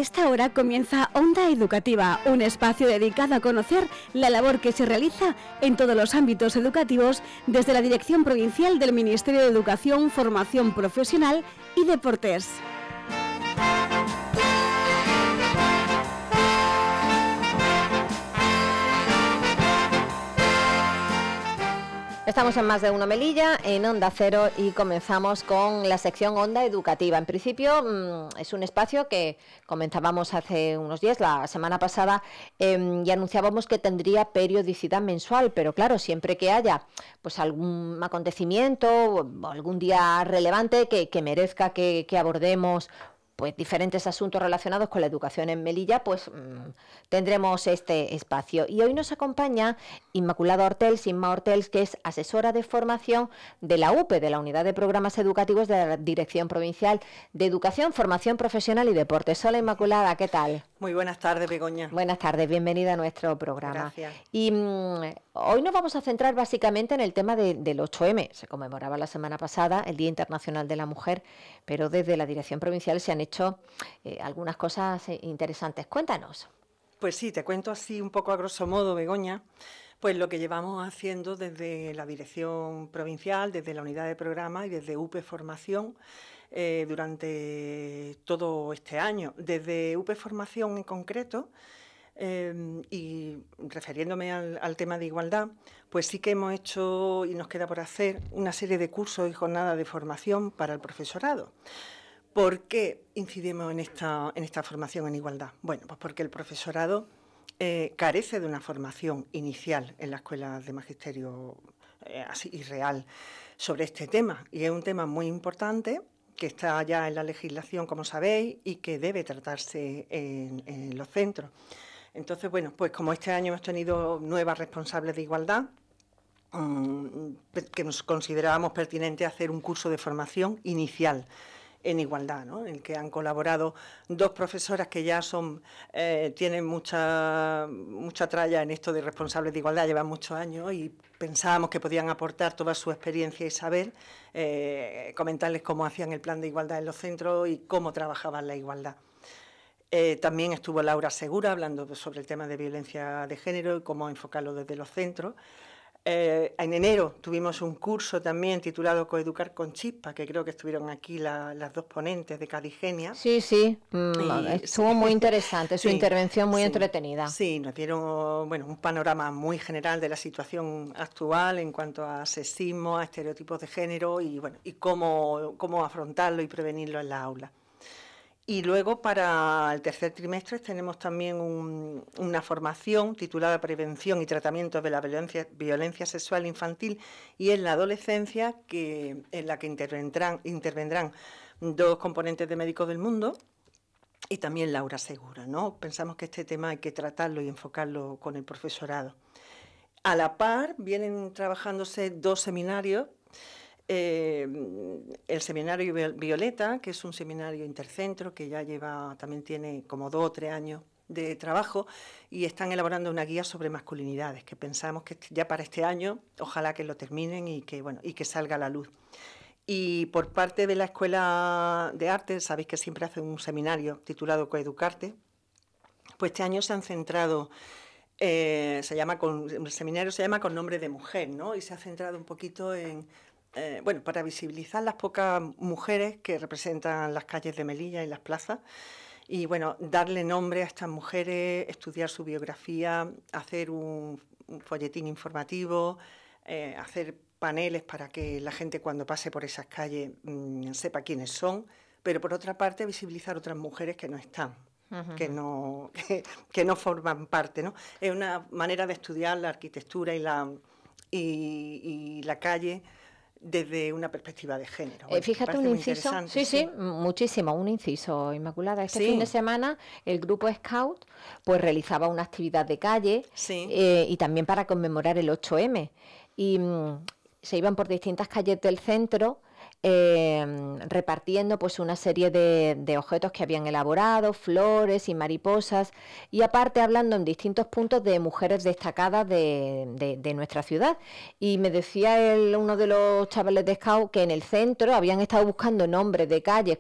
esta hora comienza Onda Educativa, un espacio dedicado a conocer la labor que se realiza en todos los ámbitos educativos desde la Dirección Provincial del Ministerio de Educación, Formación Profesional y Deportes. Estamos en Más de Uno Melilla, en Onda Cero, y comenzamos con la sección Onda Educativa. En principio es un espacio que comenzábamos hace unos días, la semana pasada, y anunciábamos que tendría periodicidad mensual, pero claro, siempre que haya pues algún acontecimiento o algún día relevante que merezca que abordemos pues diferentes asuntos relacionados con la educación en Melilla, pues tendremos este espacio. Y hoy nos acompaña Inmaculada Hortels, Inma Hortels, que es asesora de formación de la UPE, de la Unidad de Programas Educativos de la Dirección Provincial de Educación, Formación Profesional y Deportes. Hola Inmaculada, ¿qué tal? Muy buenas tardes, Begoña. Buenas tardes, bienvenida a nuestro programa. Gracias. Y hoy nos vamos a centrar básicamente en el tema del 8M. Se conmemoraba la semana pasada el Día Internacional de la Mujer, pero desde la Dirección Provincial se han hecho algunas cosas interesantes. Cuéntanos. Pues sí, te cuento así un poco a grosso modo, Begoña, pues lo que llevamos haciendo desde la Dirección Provincial, desde la Unidad de Programa y desde UPE Formación durante todo este año. Desde UPE Formación en concreto, y refiriéndome al tema de igualdad, pues sí que hemos hecho y nos queda por hacer una serie de cursos y jornadas de formación para el profesorado. ¿Por qué incidimos en esta formación en igualdad? Bueno, pues porque el profesorado carece de una formación inicial en la escuela de magisterio así y real sobre este tema, y es un tema muy importante que está ya en la legislación, como sabéis, y que debe tratarse en los centros. Entonces, bueno, pues como este año hemos tenido nuevas responsables de igualdad, que nos considerábamos pertinente hacer un curso de formación inicial en igualdad, ¿no? En el que han colaborado dos profesoras que ya tienen mucha tralla en esto de responsables de igualdad, llevan muchos años, y pensábamos que podían aportar toda su experiencia y saber, comentarles cómo hacían el plan de igualdad en los centros y cómo trabajaban la igualdad. También estuvo Laura Segura hablando sobre el tema de violencia de género y cómo enfocarlo desde los centros. En enero tuvimos un curso también titulado Coeducar con Chispa, que creo que estuvieron aquí las dos ponentes de Cadigenia. Sí, estuvo muy interesante, su intervención muy entretenida. Sí, nos dieron un panorama muy general de la situación actual en cuanto a sexismo, a estereotipos de género y cómo afrontarlo y prevenirlo en la aula. Y luego para el tercer trimestre tenemos también una formación titulada Prevención y Tratamiento de la Violencia Sexual Infantil y en la Adolescencia, en la que intervendrán dos componentes de Médicos del Mundo y también Laura Segura, ¿no? Pensamos que este tema hay que tratarlo y enfocarlo con el profesorado. A la par vienen trabajándose dos seminarios. El seminario Violeta, que es un seminario intercentro que ya también tiene como 2 o 3 años de trabajo, y están elaborando una guía sobre masculinidades, que pensamos que ya para este año, ojalá que lo terminen y que salga a la luz. Y por parte de la Escuela de Arte, sabéis que siempre hacen un seminario titulado Coeducarte, pues este año se han centrado, el seminario se llama Con Nombre de Mujer, ¿no? Y se ha centrado un poquito en para visibilizar las pocas mujeres que representan las calles de Melilla y las plazas, y darle nombre a estas mujeres, estudiar su biografía, hacer un folletín informativo, hacer paneles para que la gente cuando pase por esas calles sepa quiénes son, pero por otra parte visibilizar otras mujeres que no están. Uh-huh. que no forman parte, ¿no? Es una manera de estudiar la arquitectura y la calle desde una perspectiva de género. Fíjate un inciso, sí, muchísimo, un inciso, Inmaculada. Este fin de semana el grupo Scout pues realizaba una actividad de calle y también para conmemorar el 8M. Y se iban por distintas calles del centro repartiendo pues una serie de objetos que habían elaborado, flores y mariposas, y aparte hablando en distintos puntos de mujeres destacadas de nuestra ciudad. Y me decía uno de los chavales de Scout que en el centro habían estado buscando nombres de calles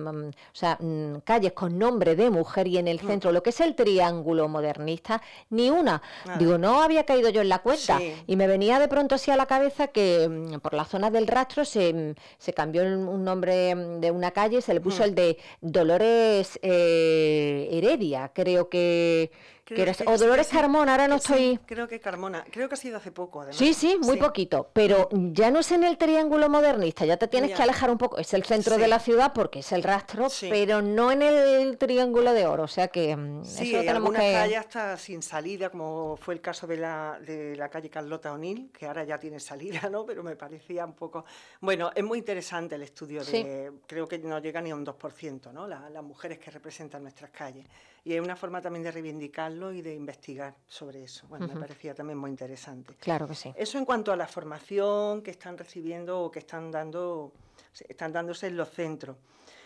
calles con nombre de mujer, y en el centro, lo que es el triángulo modernista, ni una. Digo, no había caído yo en la cuenta. Sí. Y me venía de pronto así a la cabeza que por la zona del Rastro se cambió un nombre de una calle, se le puso el de Dolores Heredia, creo que era, o Dolores Carmona, ahora no estoy... Sí, creo que Carmona, creo que ha sido hace poco, además. Sí, muy poquito, pero ya no es en el triángulo modernista, ya te tienes que alejar un poco, es el centro de la ciudad porque es el Rastro, pero no en el triángulo de oro, o sea que sí, eso tenemos algunas que... calles hasta sin salida, como fue el caso de la calle Carlota O'Neill, que ahora ya tiene salida, ¿no? Pero me parecía un poco... Bueno, es muy interesante el estudio creo que no llega ni a un 2%, ¿no? Las mujeres que representan nuestras calles. Y es una forma también de reivindicarlo y de investigar sobre eso. Bueno, me parecía también muy interesante. Claro que sí. Eso en cuanto a la formación que están recibiendo o que están dándose en los centros.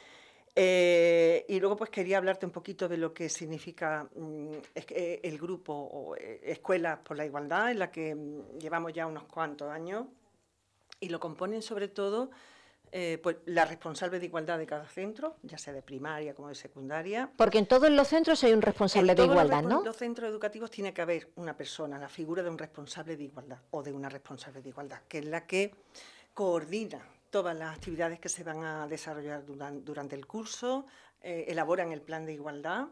Y luego pues quería hablarte un poquito de lo que significa el grupo o Escuelas por la Igualdad, en la que llevamos ya unos cuantos años, y lo componen sobre todo pues la responsable de igualdad de cada centro, ya sea de primaria como de secundaria. Porque en todos los centros hay un responsable de igualdad, ¿no? En los centros educativos tiene que haber una persona, la figura de un responsable de igualdad o de una responsable de igualdad, que es la que coordina todas las actividades que se van a desarrollar durante el curso, elaboran el plan de igualdad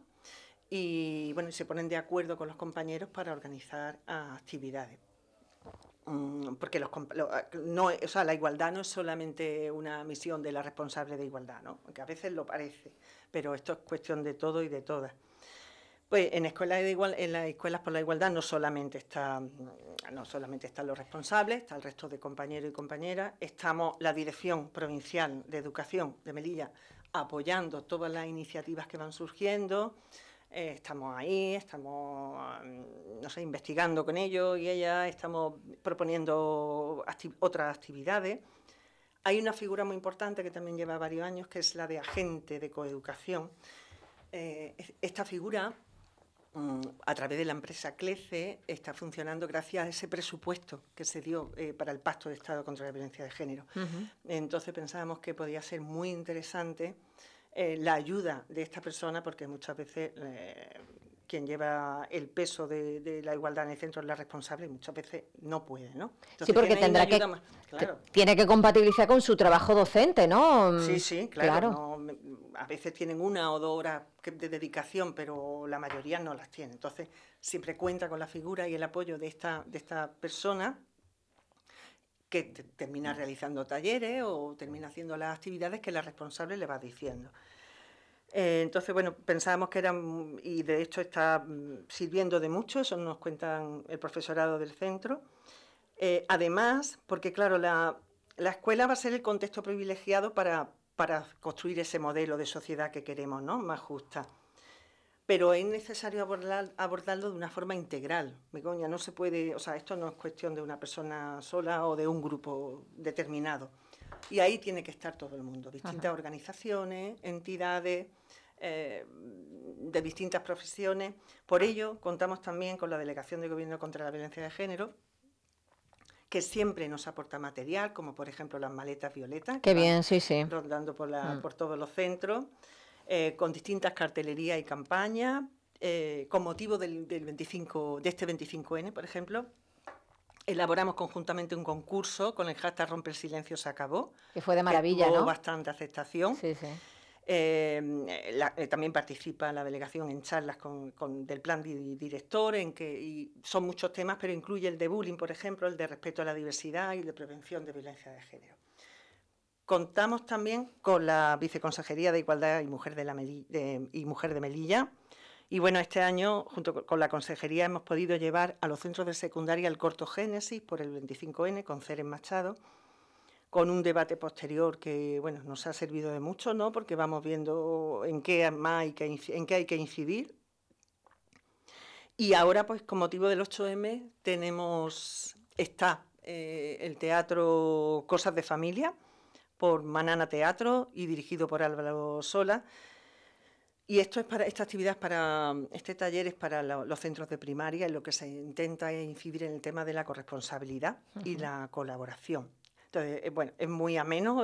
y bueno, se ponen de acuerdo con los compañeros para organizar actividades. Porque la igualdad no es solamente una misión de la responsable de igualdad, ¿no? Aunque a veces lo parece, pero esto es cuestión de todo y de todas. Pues en las escuelas por la igualdad no solamente están los responsables, está el resto de compañeros y compañeras, estamos la Dirección Provincial de Educación de Melilla apoyando todas las iniciativas que van surgiendo. Estamos ahí, estamos investigando con ellos y ellas, estamos proponiendo otras actividades. Hay una figura muy importante que también lleva varios años, que es la de agente de coeducación. Esta figura, a través de la empresa CLECE, está funcionando gracias a ese presupuesto que se dio para el Pacto de Estado contra la Violencia de Género. Entonces pensábamos que podía ser muy interesante la ayuda de esta persona, porque muchas veces quien lleva el peso de la igualdad en el centro es la responsable y muchas veces no puede, ¿no? Entonces, sí, porque tiene que compatibilizar con su trabajo docente, ¿no? Sí, claro. No, a veces tienen 1 o 2 horas de dedicación, pero la mayoría no las tiene. Entonces, siempre cuenta con la figura y el apoyo de esta persona, que termina realizando talleres o termina haciendo las actividades que la responsable le va diciendo. Entonces, bueno, pensábamos que eran, y de hecho está sirviendo de mucho, eso nos cuentan el profesorado del centro. Además, porque claro, la escuela va a ser el contexto privilegiado para construir ese modelo de sociedad que queremos, ¿no? Más justa. Pero es necesario abordarlo de una forma integral. Begoña, no se puede, esto no es cuestión de una persona sola o de un grupo determinado. Y ahí tiene que estar todo el mundo, distintas organizaciones, entidades, de distintas profesiones. Por ello, contamos también con la Delegación de Gobierno contra la Violencia de Género, que siempre nos aporta material, como por ejemplo las maletas violetas. Qué bien, sí. Rondando por todos los centros. Con distintas cartelerías y campañas, con motivo de este 25N, por ejemplo, elaboramos conjuntamente un concurso con el hashtag Rompe el Silencio se acabó. Que fue de maravilla, que tuvo ¿no? bastante aceptación. Sí. También participa la delegación en charlas del plan director, y son muchos temas, pero incluye el de bullying, por ejemplo, el de respeto a la diversidad y el de prevención de violencia de género. Contamos también con la Viceconsejería de Igualdad y Mujer de Melilla. Y bueno, este año, junto con la Consejería, hemos podido llevar a los centros de secundaria el corto Génesis por el 25N con Ceres Machado, con un debate posterior que bueno, nos ha servido de mucho, ¿no? Porque vamos viendo en qué hay que incidir. Y ahora, pues con motivo del 8M, está el teatro Cosas de Familia, por Manana Teatro y dirigido por Álvaro Sola. Y esta actividad este taller es para los centros de primaria, en lo que se intenta es incidir en el tema de la corresponsabilidad y la colaboración. Entonces, bueno, es muy ameno,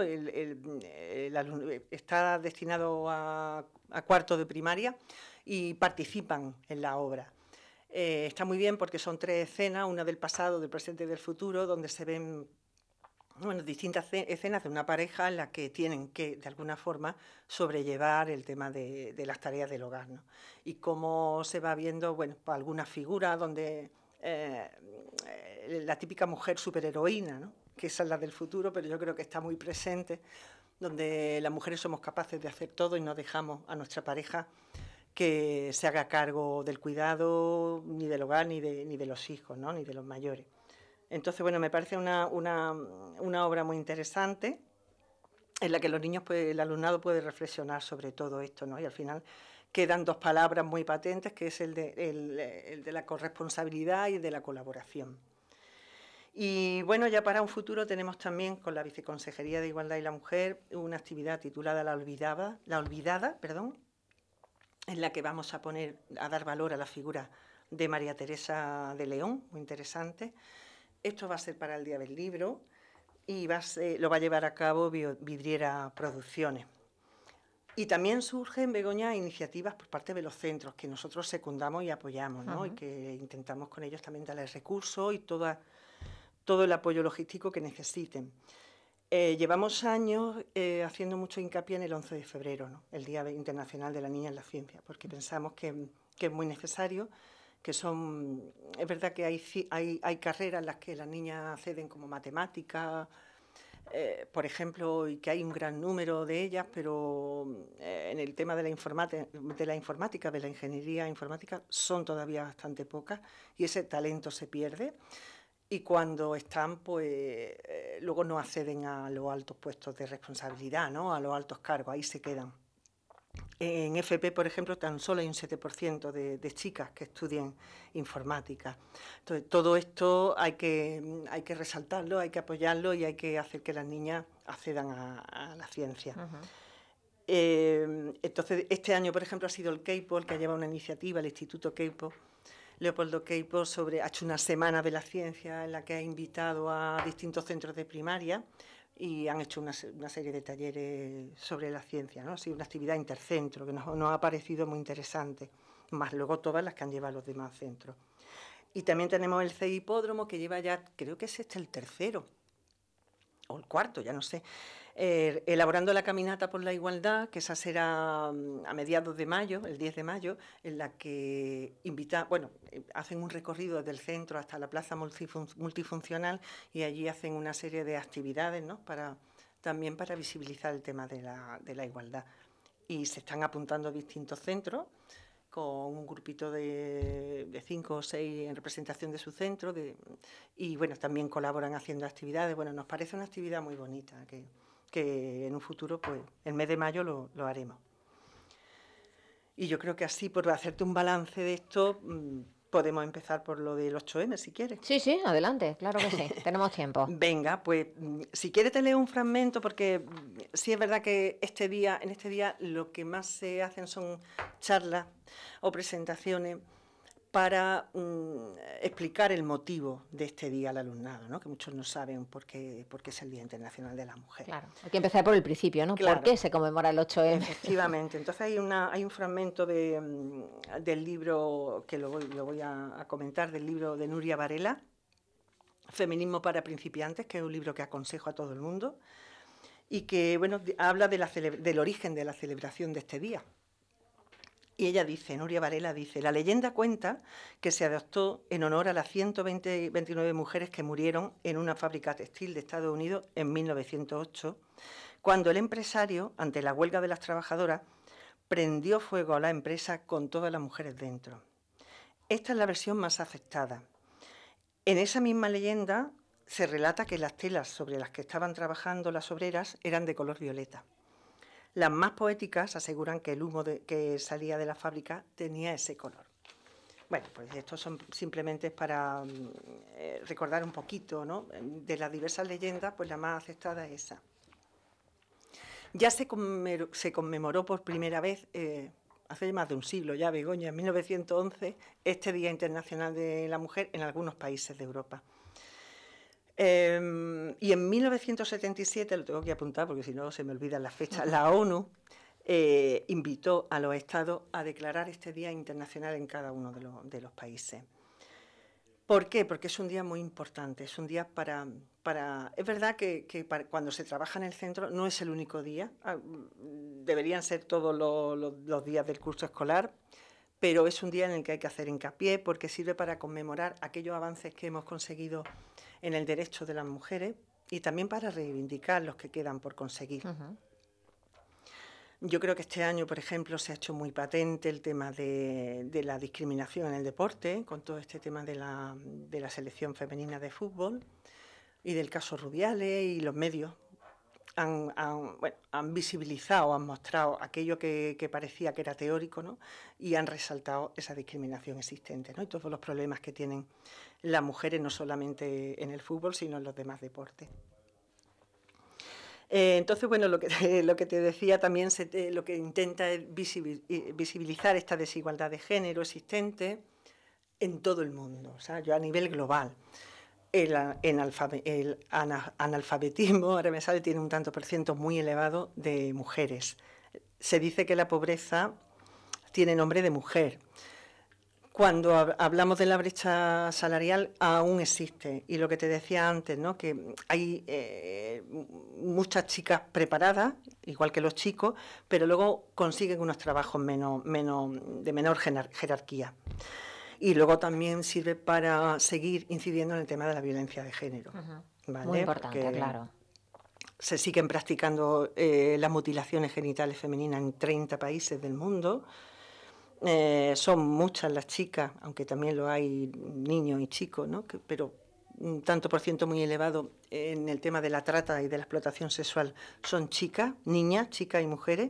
está destinado a cuarto de primaria y participan en la obra. Está muy bien porque son 3 escenas, una del pasado, del presente y del futuro, donde se ven distintas escenas de una pareja en la que tienen que, de alguna forma, sobrellevar el tema de las tareas del hogar, ¿no? Y cómo se va viendo, pues, algunas figuras donde la típica mujer superheroína, ¿no? Que esa es la del futuro, pero yo creo que está muy presente, donde las mujeres somos capaces de hacer todo y no dejamos a nuestra pareja que se haga cargo del cuidado ni del hogar ni de los hijos, ¿no? Ni de los mayores. Entonces, bueno, me parece una obra muy interesante en la que los niños, pues, el alumnado puede reflexionar sobre todo esto, ¿no? Y al final quedan 2 palabras muy patentes, que es el de la corresponsabilidad y el de la colaboración. Y bueno, ya para un futuro tenemos también con la Viceconsejería de Igualdad y la Mujer una actividad titulada La Olvidada, en la que vamos a dar valor a la figura de María Teresa de León, muy interesante. Esto va a ser para el Día del Libro y lo va a llevar a cabo Vidriera Producciones. Y también surgen, Begoña, iniciativas por parte de los centros que nosotros secundamos y apoyamos, ¿no? Y que intentamos con ellos también darles recursos y todo el apoyo logístico que necesiten. Llevamos años haciendo mucho hincapié en el 11 de febrero, ¿no? El Día Internacional de la Niña en la Ciencia, porque pensamos que es muy necesario, es verdad que hay carreras en las que las niñas acceden como matemáticas, por ejemplo, y que hay un gran número de ellas, pero en el tema de la informática, de la ingeniería informática, son todavía bastante pocas y ese talento se pierde. Y cuando están, pues luego no acceden a los altos puestos de responsabilidad, ¿no? A los altos cargos, ahí se quedan. En FP, por ejemplo, tan solo hay un 7% de chicas que estudian informática. Entonces, todo esto hay que resaltarlo, hay que apoyarlo y hay que hacer que las niñas accedan a la ciencia. Entonces, este año, por ejemplo, ha sido el Keipo el que ha llevado una iniciativa, el Instituto Keipo, Leopoldo Keipo, ha hecho una semana de la ciencia en la que ha invitado a distintos centros de primaria y han hecho una serie de talleres sobre la ciencia, ¿no? Ha sido una actividad intercentro que nos ha parecido muy interesante, más luego todas las que han llevado los demás centros. Y también tenemos el CEI Hipódromo, que lleva ya, creo que es el tercero, o el cuarto, ya no sé, elaborando la caminata por la igualdad, que esa será a mediados de mayo, el 10 de mayo, en la que hacen un recorrido desde el centro hasta la plaza multifuncional y allí hacen una serie de actividades, ¿no? También para visibilizar el tema de la igualdad. Y se están apuntando a distintos centros con un grupito de 5 o 6 en representación de su centro, y bueno, también colaboran haciendo actividades. Bueno, nos parece una actividad muy bonita, que en un futuro, pues, el mes de mayo lo haremos. Y yo creo que así, por hacerte un balance de esto, podemos empezar por lo del 8M, si quieres. Sí, adelante, claro que sí, tenemos tiempo. Venga, pues si quieres te leo un fragmento, porque sí es verdad que en este día lo que más se hacen son charlas o presentaciones para explicar el motivo de este día al alumnado, ¿no? Que muchos no saben por qué es el Día Internacional de la Mujer. Claro, hay que empezar por el principio, ¿no? Claro. ¿Por qué se conmemora el 8M? Efectivamente. Entonces hay un fragmento del libro que lo voy a comentar, del libro de Nuria Varela, Feminismo para principiantes, que es un libro que aconsejo a todo el mundo y que, bueno, habla del origen de la celebración de este día. Y ella dice, Nuria Varela dice, la leyenda cuenta que se adoptó en honor a las 129 mujeres que murieron en una fábrica textil de Estados Unidos en 1908, cuando el empresario, ante la huelga de las trabajadoras, prendió fuego a la empresa con todas las mujeres dentro. Esta es la versión más aceptada. En esa misma leyenda se relata que las telas sobre las que estaban trabajando las obreras eran de color violeta. Las más poéticas aseguran que el humo que salía de la fábrica tenía ese color. Bueno, pues esto son simplemente para recordar un poquito, ¿no? De las diversas leyendas, pues la más aceptada es esa. Ya se conmemoró por primera vez, hace más de un siglo ya, Begoña, en 1911, este Día Internacional de la Mujer en algunos países de Europa. Y en 1977, lo tengo que apuntar porque si no se me olvidan las fechas, la ONU invitó a los estados a declarar este Día Internacional en cada uno de los países. ¿Por qué? Porque es un día muy importante, es un día para es verdad que cuando se trabaja en el centro no es el único día, deberían ser todos los días del curso escolar, pero es un día en el que hay que hacer hincapié porque sirve para conmemorar aquellos avances que hemos conseguido en el derecho de las mujeres y también para reivindicar los que quedan por conseguir. Uh-huh. Yo creo que este año, por ejemplo, se ha hecho muy patente el tema de la discriminación en el deporte, con todo este tema de la selección femenina de fútbol y del caso Rubiales, y los medios han visibilizado, han mostrado aquello que parecía que era teórico, ¿no? Y han resaltado esa discriminación existente, ¿no? Y todos los problemas que tienen las mujeres, no solamente en el fútbol, sino en los demás deportes. Entonces, bueno, lo que te decía también, lo que intenta es visibilizar esta desigualdad de género existente en todo el mundo, o sea, yo a nivel global. El analfabetismo, ahora me sale, tiene un tanto por ciento muy elevado de mujeres. Se dice que la pobreza tiene nombre de mujer. Cuando hablamos de la brecha salarial, aún existe. Y lo que te decía antes, ¿no? Que hay muchas chicas preparadas, igual que los chicos, pero luego consiguen unos trabajos de menor jerarquía. Y luego también sirve para seguir incidiendo en el tema de la violencia de género. Uh-huh. ¿Vale? Muy importante, porque claro. Se siguen practicando las mutilaciones genitales femeninas en 30 países del mundo. Son muchas las chicas, aunque también lo hay niños y chicos, ¿no? Pero un tanto por ciento muy elevado en el tema de la trata y de la explotación sexual son chicas, niñas, chicas y mujeres.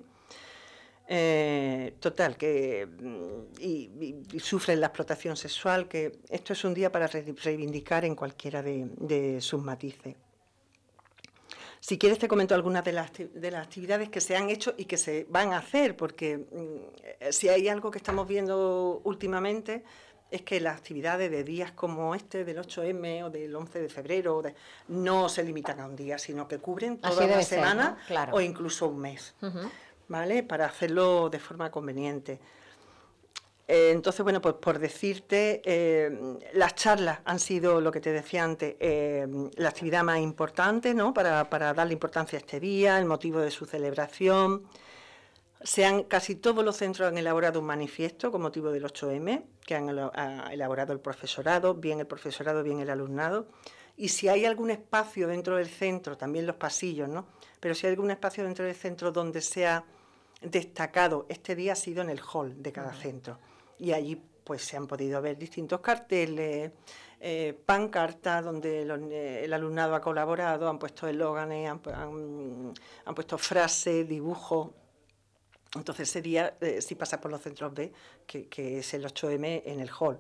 Total, que y sufren la explotación sexual, que esto es un día para reivindicar en cualquiera de sus matices. Si quieres te comento algunas de las actividades que se han hecho y que se van a hacer, porque si hay algo que estamos viendo últimamente es que las actividades de días como este, del 8M o del 11 de febrero, no se limitan a un día, sino que cubren toda una semana, ¿no? Claro. O incluso un mes, uh-huh. ¿Vale? Para hacerlo de forma conveniente. Entonces, bueno, pues por decirte, las charlas han sido, lo que te decía antes, la actividad más importante, ¿no? Para darle importancia a este día, el motivo de su celebración. Casi todos los centros han elaborado un manifiesto con motivo del 8M, que ha elaborado el profesorado, bien el alumnado. Y si hay algún espacio dentro del centro, también los pasillos, ¿no? Pero si hay algún espacio dentro del centro donde se ha destacado este día, ha sido en el hall de cada centro. Y allí pues se han podido ver distintos carteles, pancartas donde el alumnado ha colaborado, han puesto eslóganes, han puesto frases, dibujos. Entonces ese día sí pasa por los centros B, que es el 8M en el hall.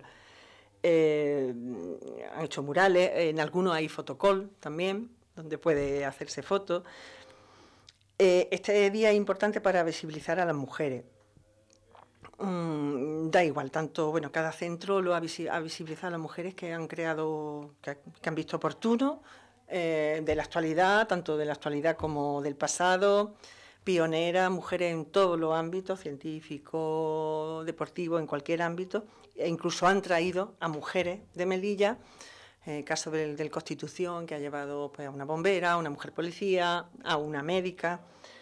Han hecho murales, en algunos hay fotocall también, donde puede hacerse fotos. Este día es importante para visibilizar a las mujeres. Da igual, tanto, bueno, cada centro lo ha visibilizado a las mujeres que han creado, que han visto oportuno, de la actualidad, tanto de la actualidad como del pasado, pioneras, mujeres en todos los ámbitos, científico, deportivo, en cualquier ámbito, e incluso han traído a mujeres de Melilla, caso del Constitución, que ha llevado pues, a una bombera, a una mujer policía, a una médica.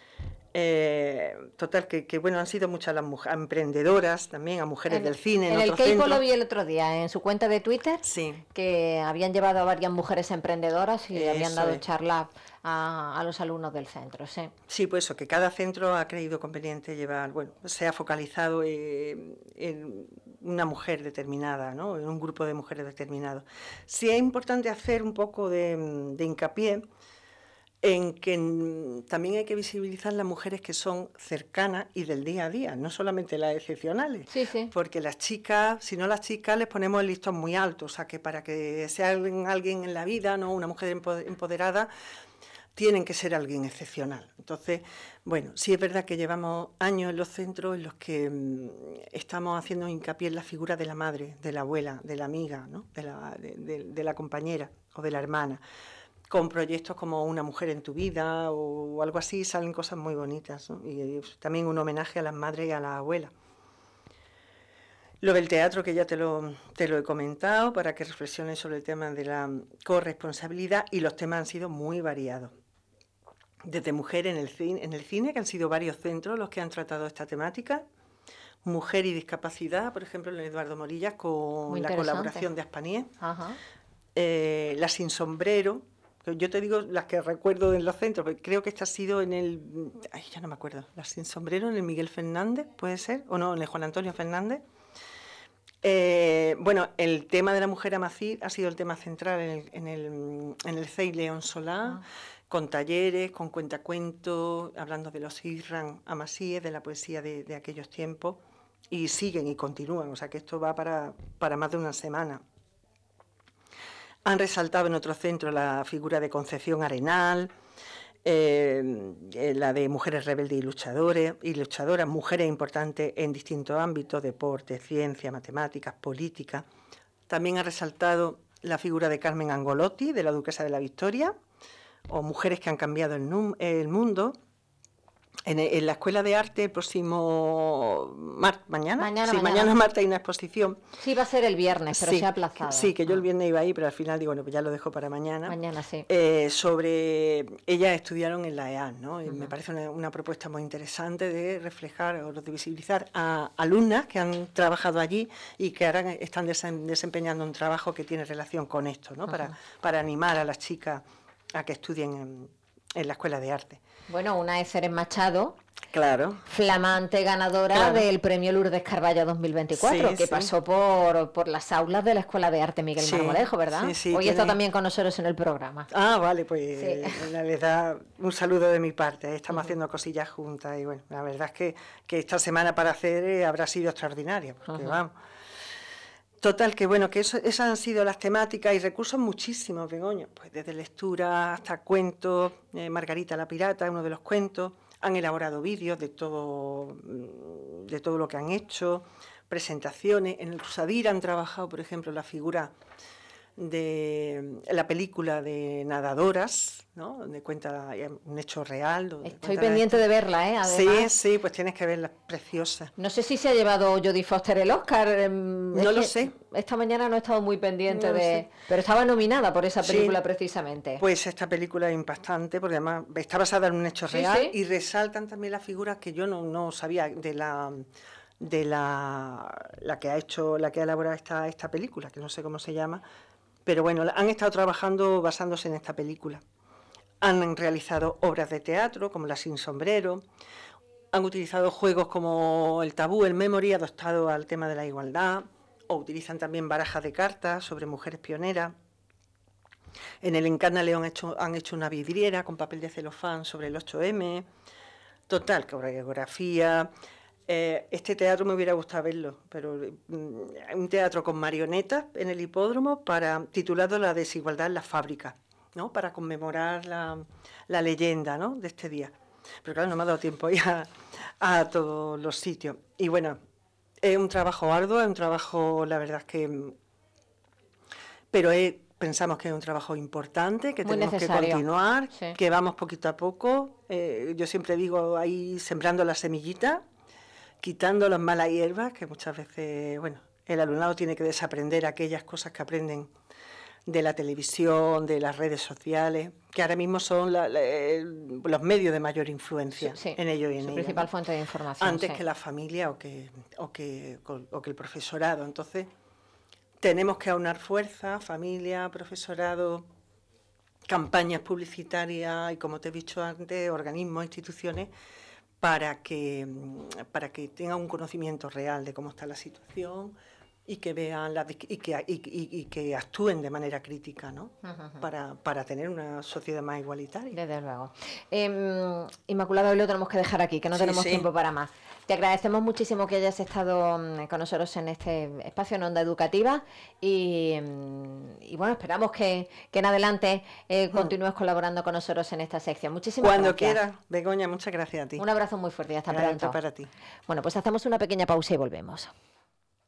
Total, que bueno, han sido muchas las mujeres emprendedoras también, a mujeres del cine. En el Keipo lo vi el otro día en su cuenta de Twitter, sí, que habían llevado a varias mujeres emprendedoras y habían dado charlas a los alumnos del centro. Sí, sí, pues eso, que cada centro ha creído conveniente llevar, bueno, se ha focalizado en una mujer determinada, ¿no? En un grupo de mujeres determinado. Sí es importante hacer un poco de hincapié en que también hay que visibilizar las mujeres que son cercanas y del día a día, no solamente las excepcionales, sí, sí. Porque las chicas, si no las chicas les ponemos el listón muy alto, o sea que para que sea alguien en la vida, no una mujer empoderada, tienen que ser alguien excepcional. Entonces, bueno, sí es verdad que llevamos años en los centros en los que estamos haciendo hincapié en la figura de la madre, de la abuela, de la amiga, ¿no? de la compañera o de la hermana, con proyectos como Una mujer en tu vida o algo así, salen cosas muy bonitas, ¿no? Y también un homenaje a las madres y a las abuelas. Lo del teatro, que ya te lo he comentado, para que reflexiones sobre el tema de la corresponsabilidad, y los temas han sido muy variados. Desde mujer en el cine, que han sido varios centros los que han tratado esta temática, mujer y discapacidad, por ejemplo, en Eduardo Morillas, con la colaboración de Aspanié, La sin sombrero, yo te digo las que recuerdo en los centros, porque creo que esta ha sido en el, ya no me acuerdo, La sin sombrero, en el Miguel Fernández, ¿puede ser? ¿O no? En el Juan Antonio Fernández. Bueno, el tema de la mujer amazigh ha sido el tema central en el CEI León Solá, con talleres, con cuentacuentos, hablando de los Isran amazighes, de la poesía de aquellos tiempos, y siguen y continúan, o sea que esto va para más de una semana. Han resaltado en otros centros la figura de Concepción Arenal, la de mujeres rebeldes y luchadoras, mujeres importantes en distintos ámbitos, deporte, ciencia, matemáticas, política. También ha resaltado la figura de Carmen Angolotti, de la Duquesa de la Victoria, o Mujeres que han cambiado el mundo. En la Escuela de Arte, el próximo mañana martes hay una exposición. Sí, va a ser el viernes, pero se ha aplazado. Sí, que yo el viernes iba ahí, pero al final digo, bueno, pues ya lo dejo para mañana. Mañana, sí. Ellas estudiaron en la EAN, ¿no? Y me parece una propuesta muy interesante de reflejar o de visibilizar a alumnas que han trabajado allí y que ahora están desempeñando un trabajo que tiene relación con esto, ¿no? Para animar a las chicas a que estudien en la Escuela de Arte. Bueno, una es Ceres Machado, claro, flamante ganadora del Premio Lourdes Carballo 2024, que pasó por las aulas de la Escuela de Arte Miguel Marmolejo, ¿verdad? Hoy está también con nosotros en el programa. Ah, vale, pues les da un saludo de mi parte. Estamos haciendo cosillas juntas y bueno, la verdad es que esta semana para hacer habrá sido extraordinaria, porque vamos. Total, que bueno, que esas han sido las temáticas y recursos muchísimos, Begoña, pues desde lectura hasta cuentos, Margarita la Pirata, uno de los cuentos, han elaborado vídeos de todo lo que han hecho, presentaciones, en el Rusadir han trabajado, por ejemplo, la figura de la película de nadadoras, ¿no? Donde cuenta un hecho real. Estoy pendiente de verla, ¿eh? Además, sí, pues tienes que verla, preciosa. No sé si se ha llevado Jodie Foster el Oscar. No lo sé. Esta mañana no he estado muy pendiente pero estaba nominada por esa película precisamente. Pues esta película es impactante porque además está basada en un hecho real y resaltan también las figuras que yo no sabía de la que ha elaborado esta película, que no sé cómo se llama. Pero bueno, han estado trabajando basándose en esta película. Han realizado obras de teatro, como La sin sombrero. Han utilizado juegos como el tabú, el memory, adaptado al tema de la igualdad. O utilizan también barajas de cartas sobre mujeres pioneras. En el Encarna León han hecho una vidriera con papel de celofán sobre el 8M. Total, coreografía. Este teatro me hubiera gustado verlo, pero un teatro con marionetas en el hipódromo titulado La desigualdad en las fábricas, ¿no? Para conmemorar la leyenda, ¿no? De este día. Pero claro, no me ha dado tiempo ya a todos los sitios. Y bueno, es un trabajo arduo, es un trabajo, la verdad es que... Pero pensamos que es un trabajo importante, que tenemos que continuar, que vamos poquito a poco. Yo siempre digo, ahí sembrando la semillita, quitando las malas hierbas, que muchas veces, bueno, el alumnado tiene que desaprender aquellas cosas que aprenden de la televisión, de las redes sociales, que ahora mismo son los medios de mayor influencia en ello y en ellas. Principal fuente de información. Antes que la familia o que el profesorado. Entonces, tenemos que aunar fuerza, familia, profesorado, campañas publicitarias y, como te he dicho antes, organismos, instituciones, para que tengan un conocimiento real de cómo está la situación, y que vean y que actúen de manera crítica, ¿no? Para tener una sociedad más igualitaria. Desde luego. Inmaculada, hoy lo tenemos que dejar aquí, que no tenemos tiempo para más. Te agradecemos muchísimo que hayas estado con nosotros en este espacio en Onda Educativa y bueno, esperamos que en adelante continúes colaborando con nosotros en esta sección. Muchísimas gracias. Cuando quieras, Begoña, muchas gracias a ti. Un abrazo muy fuerte y hasta pronto. Para ti. Bueno, pues hacemos una pequeña pausa y volvemos.